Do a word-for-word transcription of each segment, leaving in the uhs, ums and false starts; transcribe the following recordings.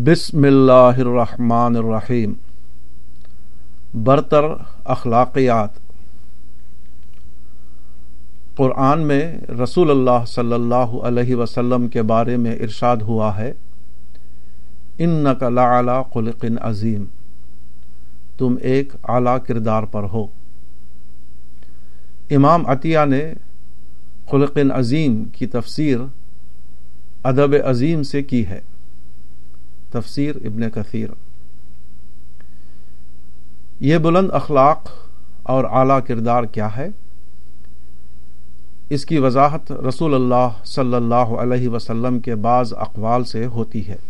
بسم اللہ الرحمن الرحیم۔ برتر اخلاقیات۔ قرآن میں رسول اللہ صلی اللہ علیہ وسلم کے بارے میں ارشاد ہوا ہے، انک لعلی خلق عظیم، تم ایک اعلیٰ کردار پر ہو۔ امام عطیہ نے خلق عظیم کی تفسیر ادب عظیم سے کی ہے۔ تفسیر ابن کثیر۔ یہ بلند اخلاق اور اعلیٰ کردار کیا ہے؟ اس کی وضاحت رسول اللہ صلی اللہ علیہ وسلم کے بعض اقوال سے ہوتی ہے۔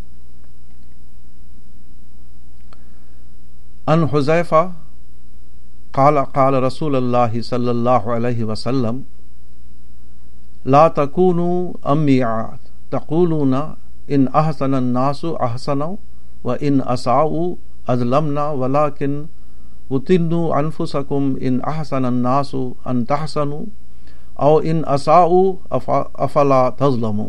ان حذیفہ قال قال رسول اللہ صلی اللہ علیہ وسلم لا تکونوا امیعا تقولون ان احسن الناس احسنوا وان اساؤوا اظلمنا ولكن وطنوا انفسكم ان احسن الناس ان تحسنوا او ان اساؤوا افلا تظلموا۔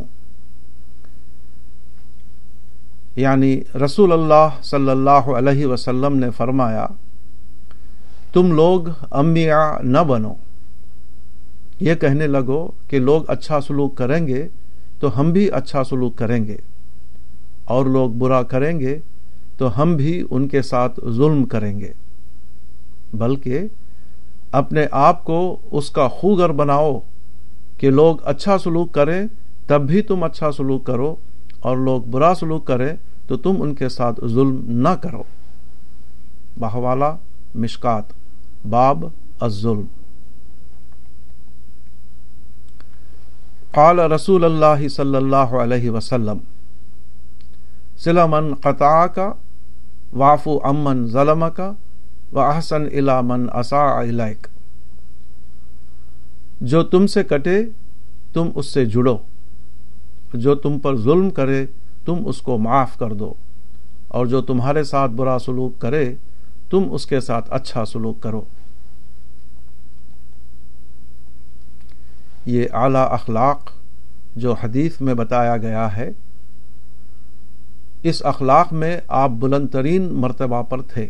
یعنی رسول اللہ صلی اللہ علیہ وسلم نے فرمایا، تم لوگ امیع نہ بنو، یہ کہنے لگو کہ لوگ اچھا سلوک کریں گے تو ہم بھی اچھا سلوک کریں گے، اور لوگ برا کریں گے تو ہم بھی ان کے ساتھ ظلم کریں گے، بلکہ اپنے آپ کو اس کا خوگر بناؤ کہ لوگ اچھا سلوک کریں تب بھی تم اچھا سلوک کرو، اور لوگ برا سلوک کریں تو تم ان کے ساتھ ظلم نہ کرو۔ بحوالہ مشکات، باب الظلم۔ قال رسول اللہ صلی اللہ علیہ وسلم صل من قطعک واعف عمن ظلمک واحسن الی من اساء الیک۔ جو تم سے کٹے تم اس سے جڑو، جو تم پر ظلم کرے تم اس کو معاف کر دو، اور جو تمہارے ساتھ برا سلوک کرے تم اس کے ساتھ اچھا سلوک کرو۔ یہ اعلیٰ اخلاق جو حدیث میں بتایا گیا ہے، اس اخلاق میں آپ بلند ترین مرتبہ پر تھے۔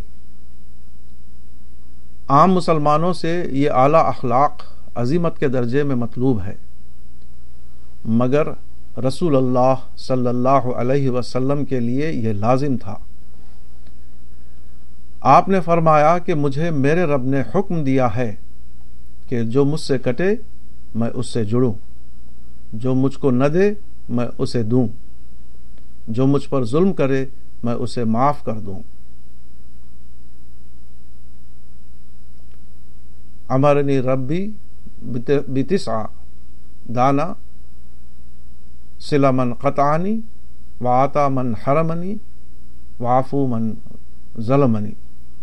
عام مسلمانوں سے یہ اعلیٰ اخلاق عظمت کے درجے میں مطلوب ہے، مگر رسول اللہ صلی اللہ علیہ وسلم کے لیے یہ لازم تھا۔ آپ نے فرمایا کہ مجھے میرے رب نے حکم دیا ہے کہ جو مجھ سے کٹے میں اس سے جڑوں، جو مجھ کو نہ دے میں اسے دوں، جو مجھ پر ظلم کرے میں اسے معاف کر دوں۔ امرنی ربی بتسع دانا صل من قطعنی وعطا من حرمنی وعفو من ظلمنی۔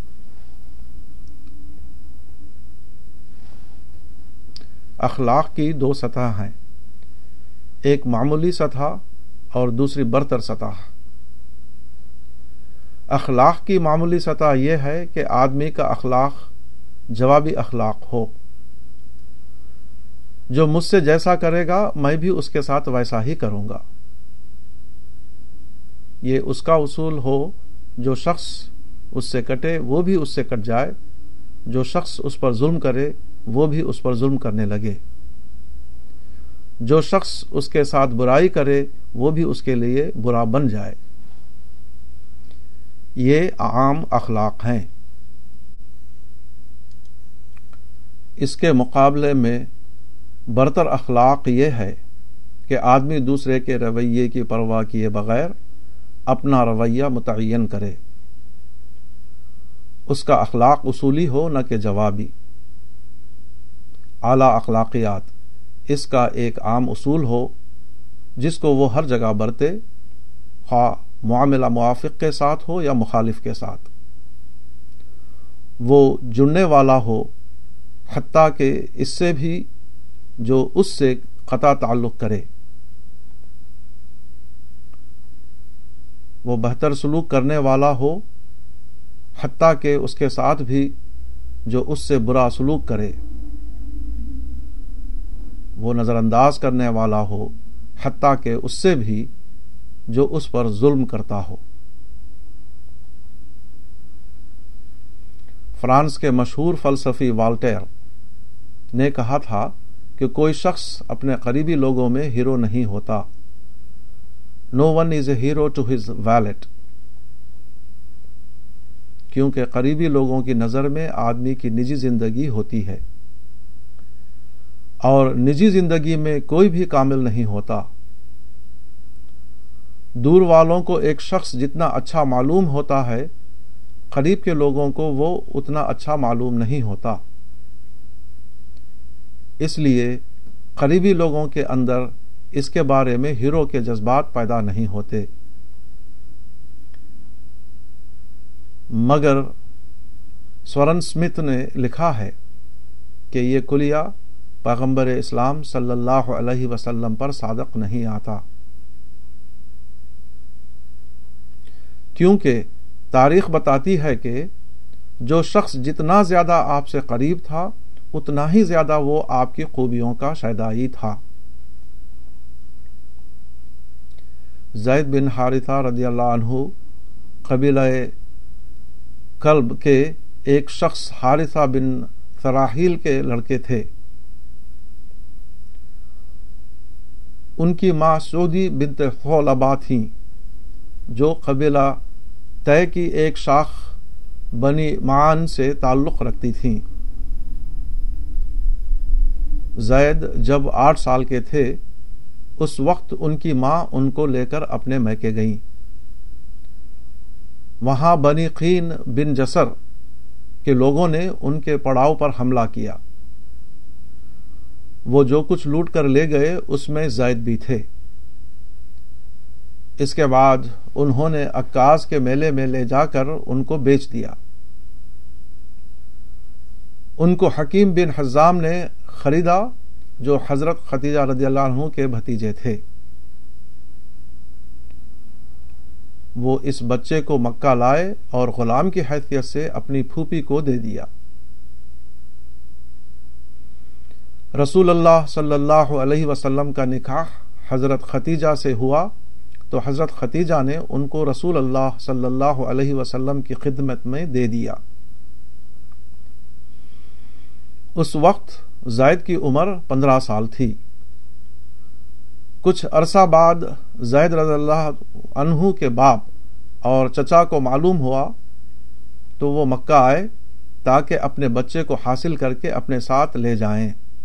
اخلاق کی دو سطح ہیں، ایک معمولی سطح اور دوسری برتر سطح۔ اخلاق کی معمولی سطح یہ ہے کہ آدمی کا اخلاق جوابی اخلاق ہو، جو مجھ سے جیسا کرے گا میں بھی اس کے ساتھ ویسا ہی کروں گا۔ یہ اس کا اصول ہو، جو شخص اس سے کٹے وہ بھی اس سے کٹ جائے، جو شخص اس پر ظلم کرے وہ بھی اس پر ظلم کرنے لگے، جو شخص اس کے ساتھ برائی کرے وہ بھی اس کے لیے برا بن جائے۔ یہ عام اخلاق ہیں۔ اس کے مقابلے میں برتر اخلاق یہ ہے کہ آدمی دوسرے کے رویے کی پرواہ کیے بغیر اپنا رویہ متعین کرے، اس کا اخلاق اصولی ہو نہ کہ جوابی۔ اعلیٰ اخلاقیات اس کا ایک عام اصول ہو جس کو وہ ہر جگہ برتے، خواہ معاملہ موافق کے ساتھ ہو یا مخالف کے ساتھ۔ وہ جڑنے والا ہو، حتیٰ کہ اس سے بھی جو اس سے قطع تعلق کرے۔ وہ بہتر سلوک کرنے والا ہو، حتیٰ کہ اس کے ساتھ بھی جو اس سے برا سلوک کرے۔ وہ نظر انداز کرنے والا ہو، حتیٰ کہ اس سے بھی جو اس پر ظلم کرتا ہو۔ فرانس کے مشہور فلسفی والٹیر نے کہا تھا کہ کوئی شخص اپنے قریبی لوگوں میں ہیرو نہیں ہوتا. No one is a hero to his valet. کیونکہ قریبی لوگوں کی نظر میں آدمی کی نجی زندگی ہوتی ہے اور نجی زندگی میں کوئی بھی کامل نہیں ہوتا. دور والوں کو ایک شخص جتنا اچھا معلوم ہوتا ہے قریب کے لوگوں کو وہ اتنا اچھا معلوم نہیں ہوتا. اس لیے قریبی لوگوں کے اندر اس کے بارے میں ہیرو کے جذبات پیدا نہیں ہوتے. مگر سورن سمتھ نے لکھا ہے کہ یہ کلیہ پیغمبر اسلام صلی اللہ علیہ وسلم پر صادق نہیں آتا، کیونکہ تاریخ بتاتی ہے کہ جو شخص جتنا زیادہ آپ سے قریب تھا اتنا ہی زیادہ وہ آپ کی خوبیوں کا شیدائی تھا. زید بن حارثہ رضی اللہ عنہ قبیلہ کلب کے ایک شخص حارثہ بن سراحیل کے لڑکے تھے. ان کی ماں سعودی بنت ثعلبہ تھیں جو قبیلہ طے کی ایک شاخ بنی معان سے تعلق رکھتی تھیں. زید جب آٹھ سال کے تھے اس وقت ان کی ماں ان کو لے کر اپنے میکے گئیں. وہاں بنی قین بن جسر کے لوگوں نے ان کے پڑاؤ پر حملہ کیا. وہ جو کچھ لوٹ کر لے گئے اس میں زید بھی تھے. اس کے بعد انہوں نے عکاظ کے میلے میں لے جا کر ان کو بیچ دیا. ان کو حکیم بن حزام نے خریدا جو حضرت خدیجہ رضی اللہ عنہ کے بھتیجے تھے. وہ اس بچے کو مکہ لائے اور غلام کی حیثیت سے اپنی پھوپھی کو دے دیا. رسول اللہ صلی اللہ علیہ وسلم کا نکاح حضرت خدیجہ سے ہوا تو حضرت خدیجہ نے ان کو رسول اللہ صلی اللہ علیہ وسلم کی خدمت میں دے دیا. اس وقت زید کی عمر پندرہ سال تھی. کچھ عرصہ بعد زید رضی اللہ عنہ کے باپ اور چچا کو معلوم ہوا تو وہ مکہ آئے تاکہ اپنے بچے کو حاصل کر کے اپنے ساتھ لے جائیں.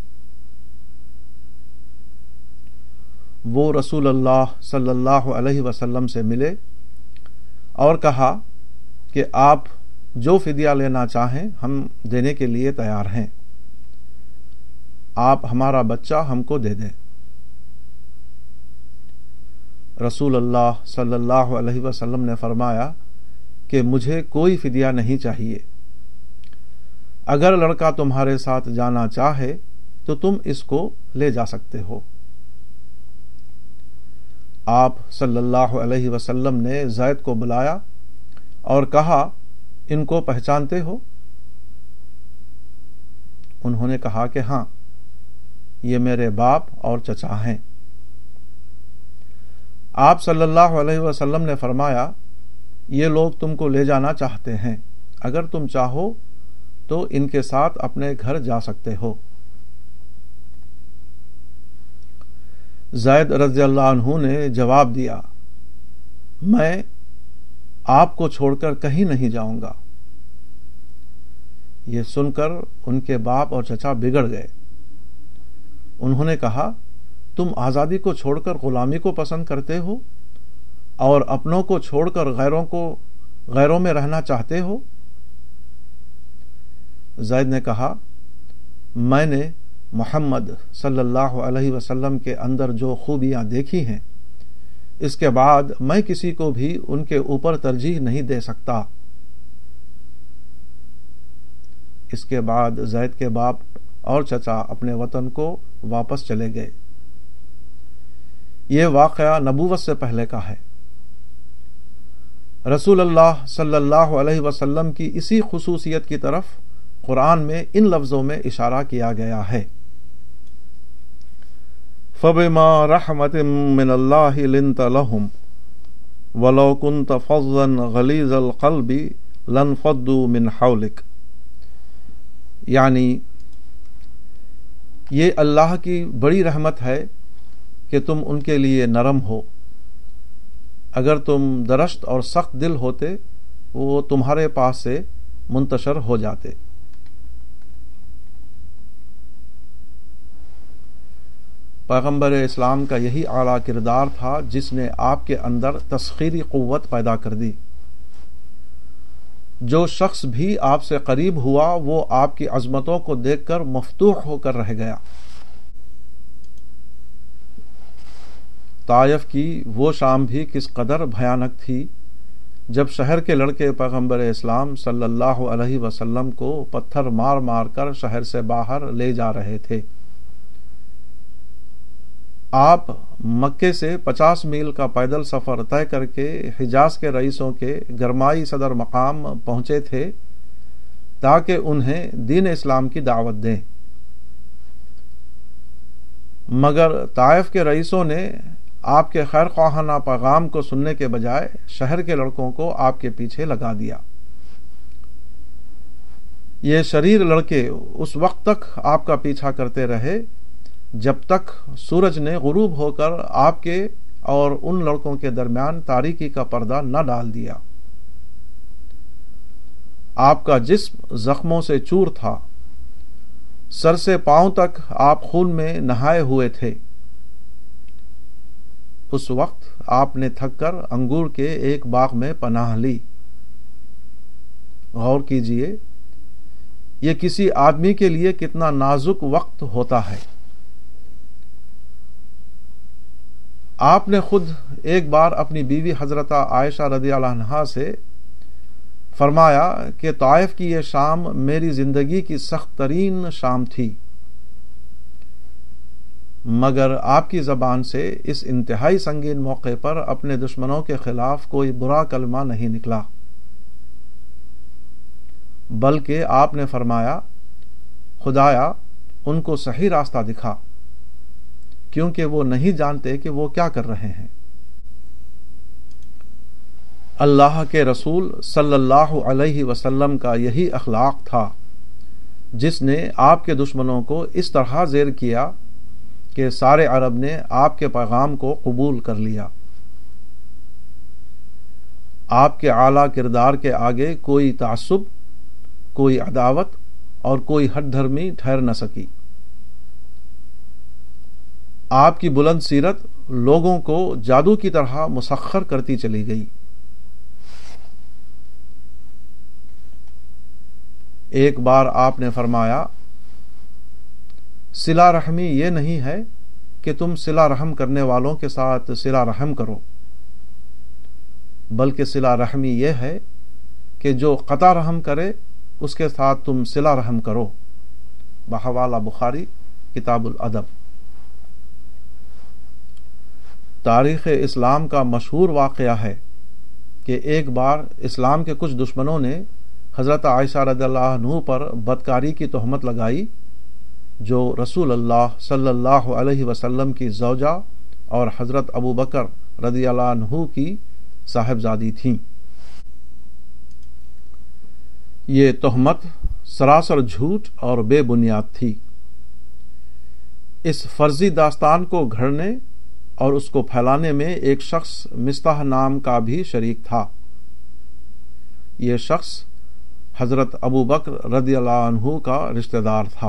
وہ رسول اللہ صلی اللہ علیہ وسلم سے ملے اور کہا کہ آپ جو فدیہ لینا چاہیں ہم دینے کے لیے تیار ہیں. آپ ہمارا بچہ ہم کو دے دیں. رسول اللہ صلی اللہ علیہ وسلم نے فرمایا کہ مجھے کوئی فدیہ نہیں چاہیے. اگر لڑکا تمہارے ساتھ جانا چاہے تو تم اس کو لے جا سکتے ہو. آپ صلی اللہ علیہ وسلم نے زید کو بلایا اور کہا ان کو پہچانتے ہو؟ انہوں نے کہا کہ ہاں، یہ میرے باپ اور چچا ہیں. آپ صلی اللہ علیہ وسلم نے فرمایا یہ لوگ تم کو لے جانا چاہتے ہیں، اگر تم چاہو تو ان کے ساتھ اپنے گھر جا سکتے ہو. زید رضی اللہ عنہ نے جواب دیا میں آپ کو چھوڑ کر کہیں نہیں جاؤں گا. یہ سن کر ان کے باپ اور چچا بگڑ گئے. انہوں نے کہا تم آزادی کو چھوڑ کر غلامی کو پسند کرتے ہو اور اپنوں کو چھوڑ کر غیروں کو غیروں میں رہنا چاہتے ہو. زید نے کہا میں نے محمد صلی اللہ علیہ وسلم کے اندر جو خوبیاں دیکھی ہیں اس کے بعد میں کسی کو بھی ان کے اوپر ترجیح نہیں دے سکتا. اس کے بعد زید کے باپ اور چچا اپنے وطن کو واپس چلے گئے. یہ واقعہ نبوت سے پہلے کا ہے. رسول اللہ صلی اللہ علیہ وسلم کی اسی خصوصیت کی طرف قرآن میں ان لفظوں میں اشارہ کیا گیا ہے. فَبِمَا رَحْمَةٍ مِّنَ اللَّهِ لِنْتَ لَهُمْ وَلَوْ كُنْتَ فَظًّا غَلِيظَ الْقَلْبِ لَانفَضُّوا مِنْ حَوْلِكَ یعنی یہ اللہ کی بڑی رحمت ہے کہ تم ان کے لیے نرم ہو. اگر تم درشت اور سخت دل ہوتے وہ تمہارے پاس سے منتشر ہو جاتے. پیغمبر اسلام کا یہی اعلیٰ کردار تھا جس نے آپ کے اندر تسخیری قوت پیدا کر دی. جو شخص بھی آپ سے قریب ہوا وہ آپ کی عظمتوں کو دیکھ کر مفتوح ہو کر رہ گیا. طائف کی وہ شام بھی کس قدر بھیانک تھی جب شہر کے لڑکے پیغمبر اسلام صلی اللہ علیہ وسلم کو پتھر مار مار کر شہر سے باہر لے جا رہے تھے. آپ مکے سے پچاس میل کا پیدل سفر طے کر کے حجاز کے رئیسوں کے گرمائی صدر مقام پہنچے تھے تاکہ انہیں دین اسلام کی دعوت دیں، مگر طائف کے رئیسوں نے آپ کے خیر خواہانہ پیغام کو سننے کے بجائے شہر کے لڑکوں کو آپ کے پیچھے لگا دیا. یہ شریر لڑکے اس وقت تک آپ کا پیچھا کرتے رہے جب تک سورج نے غروب ہو کر آپ کے اور ان لڑکوں کے درمیان تاریکی کا پردہ نہ ڈال دیا. آپ کا جسم زخموں سے چور تھا، سر سے پاؤں تک آپ خون میں نہائے ہوئے تھے. اس وقت آپ نے تھک کر انگور کے ایک باغ میں پناہ لی. غور کیجئے یہ کسی آدمی کے لیے کتنا نازک وقت ہوتا ہے. آپ نے خود ایک بار اپنی بیوی حضرت عائشہ رضی اللہ عنہا سے فرمایا کہ طائف کی یہ شام میری زندگی کی سخت ترین شام تھی، مگر آپ کی زبان سے اس انتہائی سنگین موقع پر اپنے دشمنوں کے خلاف کوئی برا کلمہ نہیں نکلا، بلکہ آپ نے فرمایا خدایا ان کو صحیح راستہ دکھا، کیونکہ وہ نہیں جانتے کہ وہ کیا کر رہے ہیں. اللہ کے رسول صلی اللہ علیہ وسلم کا یہی اخلاق تھا جس نے آپ کے دشمنوں کو اس طرح زیر کیا کہ سارے عرب نے آپ کے پیغام کو قبول کر لیا. آپ کے اعلیٰ کردار کے آگے کوئی تعصب، کوئی عداوت اور کوئی ہٹ دھرمی ٹھہر نہ سکی. آپ کی بلند سیرت لوگوں کو جادو کی طرح مسخر کرتی چلی گئی. ایک بار آپ نے فرمایا صلہ رحمی یہ نہیں ہے کہ تم صلہ رحم کرنے والوں کے ساتھ صلہ رحم کرو، بلکہ صلہ رحمی یہ ہے کہ جو قطع رحم کرے اس کے ساتھ تم صلہ رحم کرو. بحوالہ بخاری کتاب الادب. تاریخ اسلام کا مشہور واقعہ ہے کہ ایک بار اسلام کے کچھ دشمنوں نے حضرت عائشہ رضی اللہ عنہ پر بدکاری کی تہمت لگائی جو رسول اللہ صلی اللہ علیہ وسلم کی زوجہ اور حضرت ابو بکر رضی اللہ عنہ کی صاحبزادی تھیں. یہ تہمت سراسر جھوٹ اور بے بنیاد تھی. اس فرضی داستان کو گھڑنے اور اس کو پھیلانے میں ایک شخص مستح نام کا بھی شریک تھا. یہ شخص حضرت ابو بکر رضی اللہ عنہ کا رشتہ دار تھا.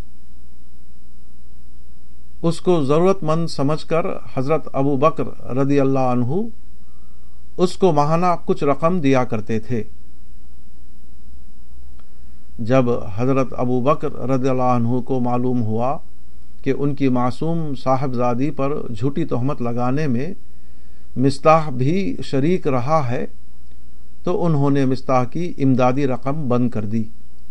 اس کو ضرورت مند سمجھ کر حضرت ابو بکر رضی اللہ عنہ اس کو ماہانہ کچھ رقم دیا کرتے تھے. جب حضرت ابو بکر رضی اللہ عنہ کو معلوم ہوا کہ ان کی معصوم صاحبزادی پر جھوٹی تہمت لگانے میں مستاح بھی شریک رہا ہے تو انہوں نے مستاح کی امدادی رقم بند کر دی.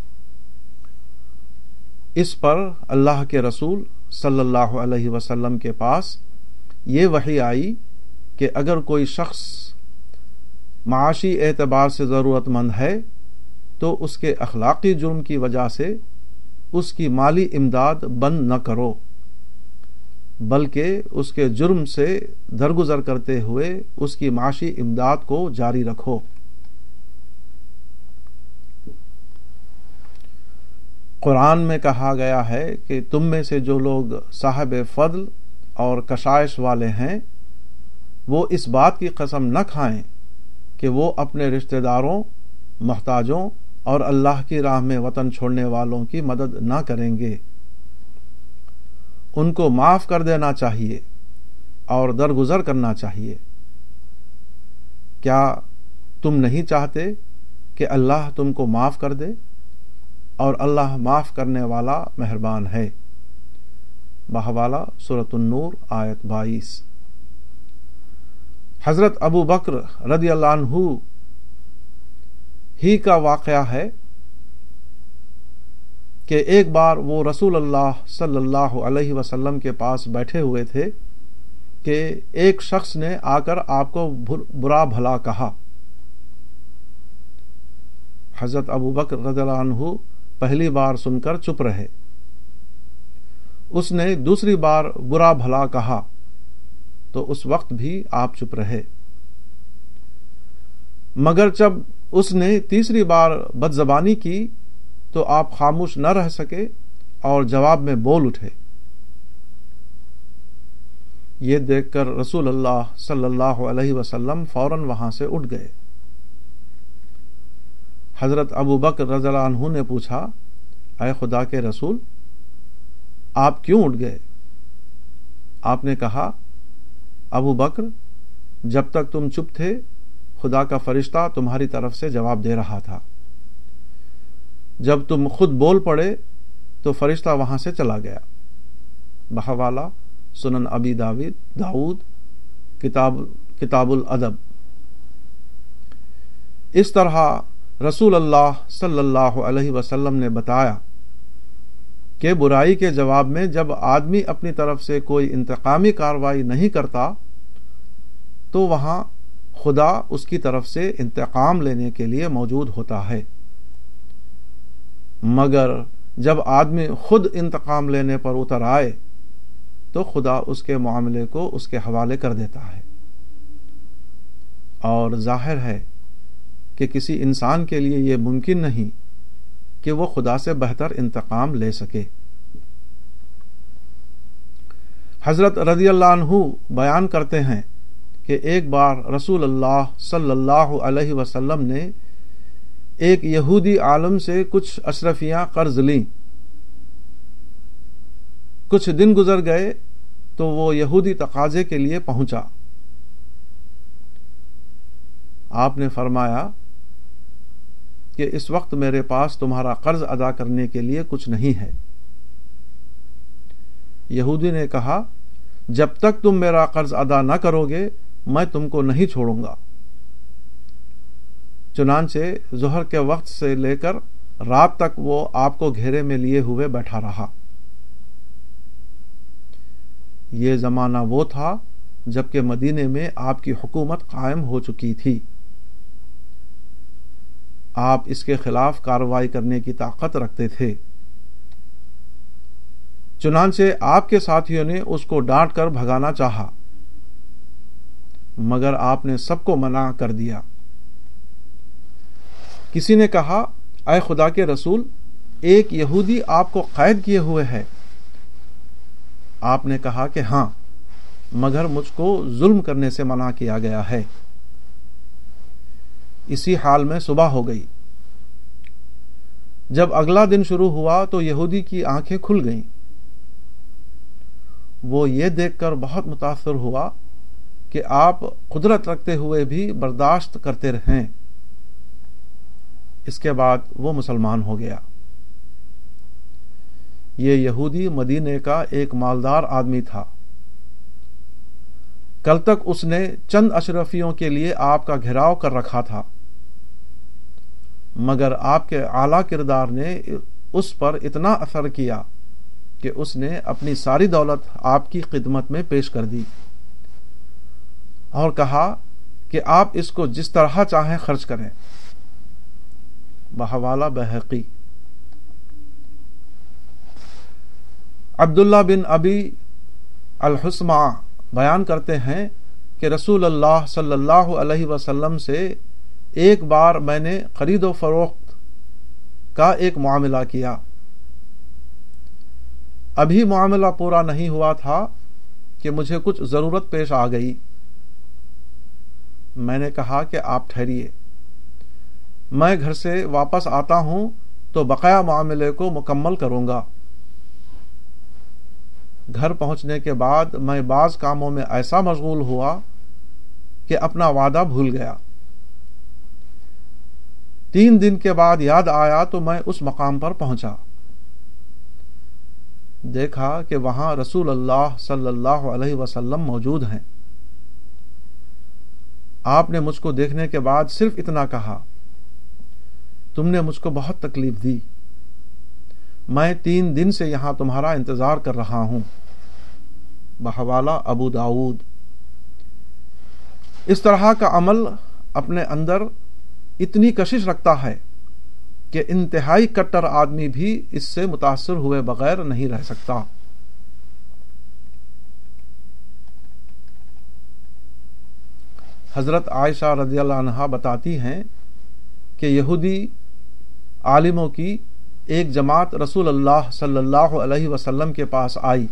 اس پر اللہ کے رسول صلی اللہ علیہ وسلم کے پاس یہ وحی آئی کہ اگر کوئی شخص معاشی اعتبار سے ضرورت مند ہے تو اس کے اخلاقی جرم کی وجہ سے اس کی مالی امداد بند نہ کرو، بلکہ اس کے جرم سے درگزر کرتے ہوئے اس کی معاشی امداد کو جاری رکھو. قرآن میں کہا گیا ہے کہ تم میں سے جو لوگ صاحب فضل اور کشائش والے ہیں وہ اس بات کی قسم نہ کھائیں کہ وہ اپنے رشتہ داروں، محتاجوں اور اللہ کی راہ میں وطن چھوڑنے والوں کی مدد نہ کریں گے۔ ان کو معاف کر دینا چاہیے اور درگزر کرنا چاہیے۔ کیا تم نہیں چاہتے کہ اللہ تم کو معاف کر دے؟ اور اللہ معاف کرنے والا مہربان ہے۔ بحوالہ سورۃ النور آیت بائیس۔ حضرت ابو بکر رضی اللہ عنہ ہی کا واقعہ ہے کہ ایک بار وہ رسول اللہ صلی اللہ علیہ وسلم کے پاس بیٹھے ہوئے تھے کہ ایک شخص نے آ کر آپ کو برا بھلا کہا۔ حضرت ابو بکر رضی اللہ عنہ پہلی بار سن کر چپ رہے۔ اس نے دوسری بار برا بھلا کہا تو اس وقت بھی آپ چپ رہے، مگر جب اس نے تیسری بار بدزبانی کی تو آپ خاموش نہ رہ سکے اور جواب میں بول اٹھے۔ یہ دیکھ کر رسول اللہ صلی اللہ علیہ وسلم فوراً وہاں سے اٹھ گئے۔ حضرت ابو بکر رضی اللہ عنہ نے پوچھا، اے خدا کے رسول، آپ کیوں اٹھ گئے؟ آپ نے کہا، ابو بکر، جب تک تم چپ تھے خدا کا فرشتہ تمہاری طرف سے جواب دے رہا تھا، جب تم خود بول پڑے تو فرشتہ وہاں سے چلا گیا۔ بحوالہ سنن ابی داود داود کتاب کتاب الادب۔ اس طرح رسول اللہ صلی اللہ علیہ وسلم نے بتایا کہ برائی کے جواب میں جب آدمی اپنی طرف سے کوئی انتقامی کارروائی نہیں کرتا تو وہاں خدا اس کی طرف سے انتقام لینے کے لیے موجود ہوتا ہے، مگر جب آدمی خود انتقام لینے پر اتر آئے تو خدا اس کے معاملے کو اس کے حوالے کر دیتا ہے۔ اور ظاہر ہے کہ کسی انسان کے لیے یہ ممکن نہیں کہ وہ خدا سے بہتر انتقام لے سکے۔ حضرت رضی اللہ عنہ بیان کرتے ہیں کہ ایک بار رسول اللہ صلی اللہ علیہ وسلم نے ایک یہودی عالم سے کچھ اشرفیاں قرض لیں۔ کچھ دن گزر گئے تو وہ یہودی تقاضے کے لیے پہنچا۔ آپ نے فرمایا کہ اس وقت میرے پاس تمہارا قرض ادا کرنے کے لیے کچھ نہیں ہے۔ یہودی نے کہا، جب تک تم میرا قرض ادا نہ کرو گے میں تم کو نہیں چھوڑوں گا۔ چنانچہ ظہر کے وقت سے لے کر رات تک وہ آپ کو گھیرے میں لیے ہوئے بیٹھا رہا۔ یہ زمانہ وہ تھا جبکہ مدینے میں آپ کی حکومت قائم ہو چکی تھی۔ آپ اس کے خلاف کارروائی کرنے کی طاقت رکھتے تھے۔ چنانچہ آپ کے ساتھیوں نے اس کو ڈانٹ کر بھگانا چاہا، مگر آپ نے سب کو منع کر دیا۔ کسی نے کہا، اے خدا کے رسول، ایک یہودی آپ کو قید کیے ہوئے ہے۔ آپ نے کہا کہ ہاں، مگر مجھ کو ظلم کرنے سے منع کیا گیا ہے۔ اسی حال میں صبح ہو گئی۔ جب اگلا دن شروع ہوا تو یہودی کی آنکھیں کھل گئیں۔ وہ یہ دیکھ کر بہت متاثر ہوا کہ آپ قدرت رکھتے ہوئے بھی برداشت کرتے رہیں۔ اس کے بعد وہ مسلمان ہو گیا۔ یہ یہودی مدینے کا ایک مالدار آدمی تھا۔ کل تک اس نے چند اشرفیوں کے لیے آپ کا گھیراؤ کر رکھا تھا، مگر آپ کے اعلی کردار نے اس پر اتنا اثر کیا کہ اس نے اپنی ساری دولت آپ کی خدمت میں پیش کر دی اور کہا کہ آپ اس کو جس طرح چاہیں خرچ کریں۔ بحوالہ بہقی۔ عبداللہ بن ابی الحسمہ بیان کرتے ہیں کہ رسول اللہ صلی اللہ علیہ وسلم سے ایک بار میں نے خرید و فروخت کا ایک معاملہ کیا ابھی معاملہ پورا نہیں ہوا تھا کہ مجھے کچھ ضرورت پیش آ گئی. میں نے کہا کہ آپ ٹھہریے، میں گھر سے واپس آتا ہوں تو بقایا معاملے کو مکمل کروں گا. گھر پہنچنے کے بعد میں بعض کاموں میں ایسا مشغول ہوا کہ اپنا وعدہ بھول گیا. تین دن کے بعد یاد آیا تو میں اس مقام پر پہنچا. دیکھا کہ وہاں رسول اللہ صلی اللہ علیہ وسلم موجود ہیں. آپ نے مجھ کو دیکھنے کے بعد صرف اتنا کہا، تم نے مجھ کو بہت تکلیف دی، میں تین دن سے یہاں تمہارا انتظار کر رہا ہوں. بحوالہ ابو داود. اس طرح کا عمل اپنے اندر اتنی کشش رکھتا ہے کہ انتہائی کٹر آدمی بھی اس سے متاثر ہوئے بغیر نہیں رہ سکتا. حضرت عائشہ رضی اللہ عنہا بتاتی ہیں کہ یہودی عالموں کی ایک جماعت رسول اللہ صلی اللہ علیہ وسلم کے پاس آئی.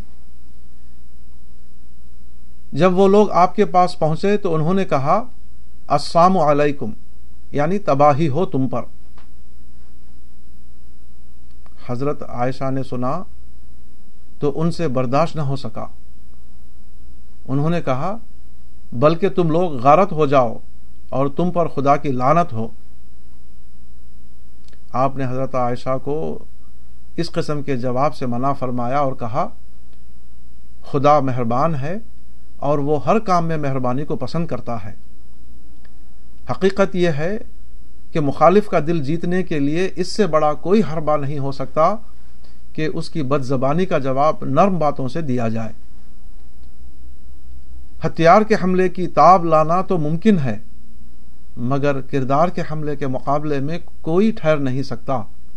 جب وہ لوگ آپ کے پاس پہنچے تو انہوں نے کہا، السلام علیکم، یعنی تباہی ہو تم پر. حضرت عائشہ نے سنا تو ان سے برداشت نہ ہو سکا. انہوں نے کہا، بلکہ تم لوگ غارت ہو جاؤ اور تم پر خدا کی لعنت ہو. آپ نے حضرت عائشہ کو اس قسم کے جواب سے منع فرمایا اور کہا، خدا مہربان ہے اور وہ ہر کام میں مہربانی کو پسند کرتا ہے. حقیقت یہ ہے کہ مخالف کا دل جیتنے کے لیے اس سے بڑا کوئی حربہ نہیں ہو سکتا کہ اس کی بد زبانی کا جواب نرم باتوں سے دیا جائے. ہتھیار کے حملے کی تاب لانا تو ممکن ہے، مگر کردار کے حملے کے مقابلے میں کوئی ٹھہر نہیں سکتا.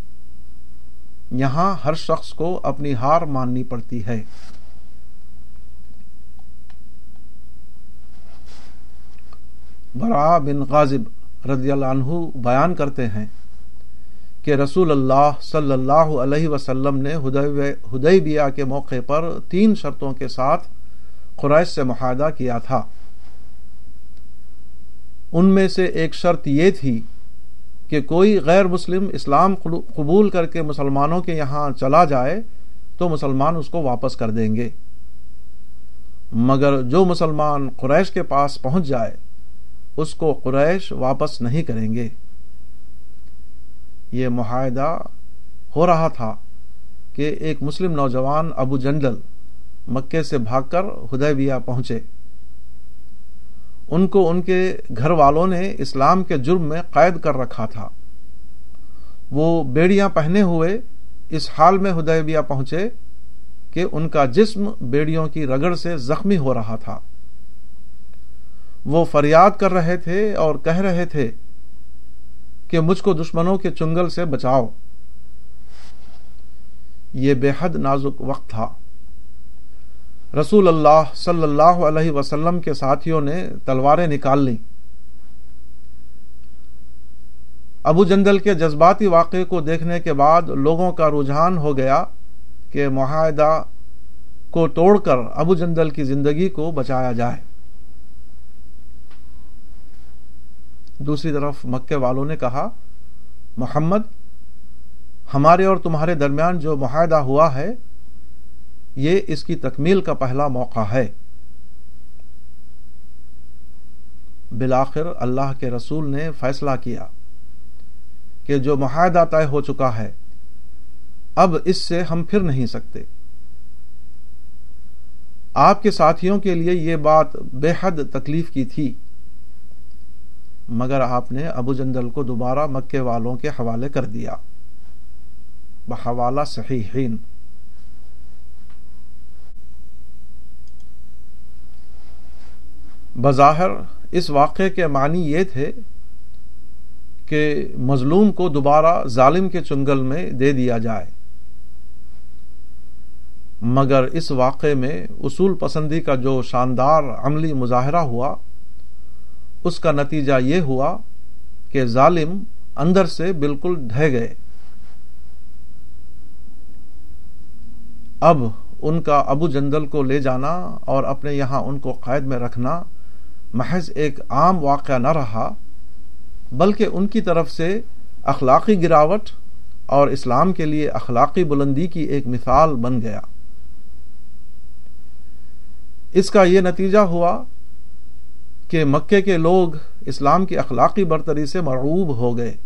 یہاں ہر شخص کو اپنی ہار ماننی پڑتی ہے. براء بن غازب رضی اللہ عنہ بیان کرتے ہیں کہ رسول اللہ صلی اللہ علیہ وسلم نے حدیبیہ کے موقع پر تین شرطوں کے ساتھ قریش سے معاہدہ کیا تھا. ان میں سے ایک شرط یہ تھی کہ کوئی غیر مسلم اسلام قبول کر کے مسلمانوں کے یہاں چلا جائے تو مسلمان اس کو واپس کر دیں گے، مگر جو مسلمان قریش کے پاس پہنچ جائے اس کو قریش واپس نہیں کریں گے. یہ معاہدہ ہو رہا تھا کہ ایک مسلم نوجوان ابو جندل مکے سے بھاگ کر حدیبیہ پہنچے. ان کو ان کے گھر والوں نے اسلام کے جرم میں قید کر رکھا تھا. وہ بیڑیاں پہنے ہوئے اس حال میں حدیبیہ پہنچے کہ ان کا جسم بیڑیوں کی رگڑ سے زخمی ہو رہا تھا. وہ فریاد کر رہے تھے اور کہہ رہے تھے کہ مجھ کو دشمنوں کے چنگل سے بچاؤ. یہ بے حد نازک وقت تھا. رسول اللہ صلی اللہ علیہ وسلم کے ساتھیوں نے تلواریں نکال لیں. ابو جندل کے جذباتی واقعے کو دیکھنے کے بعد لوگوں کا رجحان ہو گیا کہ معاہدہ کو توڑ کر ابو جندل کی زندگی کو بچایا جائے. دوسری طرف مکے والوں نے کہا، محمد، ہمارے اور تمہارے درمیان جو معاہدہ ہوا ہے یہ اس کی تکمیل کا پہلا موقع ہے. بالآخر اللہ کے رسول نے فیصلہ کیا کہ جو معاہدہ طے ہو چکا ہے اب اس سے ہم پھر نہیں سکتے. آپ کے ساتھیوں کے لیے یہ بات بے حد تکلیف کی تھی، مگر آپ نے ابو جندل کو دوبارہ مکے والوں کے حوالے کر دیا. بحوالہ صحیحین. بظاہر اس واقعے کے معنی یہ تھے کہ مظلوم کو دوبارہ ظالم کے چنگل میں دے دیا جائے، مگر اس واقعے میں اصول پسندی کا جو شاندار عملی مظاہرہ ہوا اس کا نتیجہ یہ ہوا کہ ظالم اندر سے بالکل ڈھہ گئے. اب ان کا ابو جندل کو لے جانا اور اپنے یہاں ان کو قید میں رکھنا محض ایک عام واقعہ نہ رہا، بلکہ ان کی طرف سے اخلاقی گراوٹ اور اسلام کے لیے اخلاقی بلندی کی ایک مثال بن گیا۔ اس کا یہ نتیجہ ہوا کہ مکے کے لوگ اسلام کی اخلاقی برتری سے مرعوب ہو گئے۔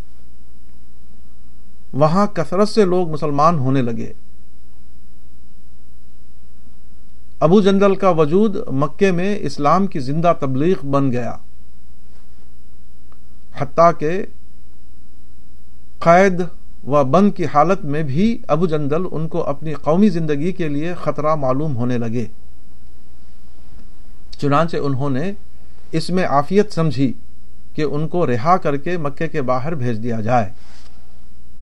وہاں کثرت سے لوگ مسلمان ہونے لگے۔ ابو جندل کا وجود مکے میں اسلام کی زندہ تبلیغ بن گیا، حتیٰ کہ قید و بند کی حالت میں بھی ابو جندل ان کو اپنی قومی زندگی کے لیے خطرہ معلوم ہونے لگے۔ چنانچہ انہوں نے اس میں عافیت سمجھی کہ ان کو رہا کر کے مکے کے باہر بھیج دیا جائے۔